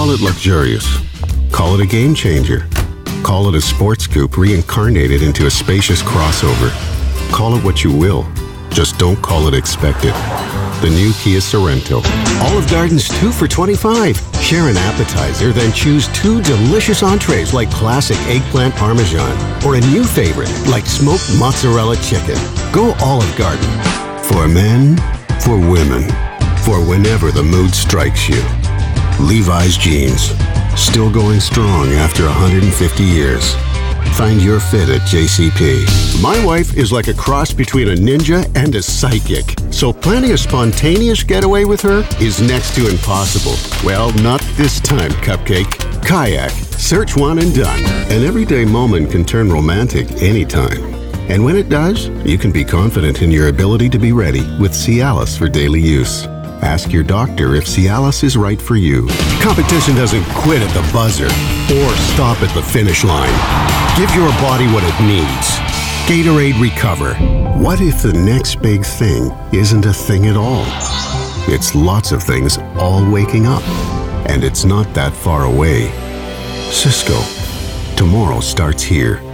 Call it luxurious. Call it a game changer. Call it a sports coupe reincarnated into a spacious crossover. Call it what you will. Just don't call it expected. The new Kia Sorento. Olive Garden's 2 for $25. Share an appetizer, then choose 2 delicious entrees like classic eggplant parmesan or a new favorite like smoked mozzarella chicken. Go Olive Garden. For men, for women, for whenever the mood strikes you. Levi's Jeans. Still going strong after 150 years. Find your fit at JCP. My wife is like a cross between a ninja and a psychic. So planning a spontaneous getaway with her is next to impossible. Well, not this time, Cupcake. Kayak. Search one and done. An everyday moment can turn romantic anytime. And when it does, you can be confident in your ability to be ready with Cialis for daily use. Ask your doctor if Cialis is right for you. Competition doesn't quit at the buzzer or stop at the finish line. Give your body what it needs. Gatorade Recover. What if the next big thing isn't a thing at all? It's lots of things all waking up, and it's not that far away. Cisco. Tomorrow starts here.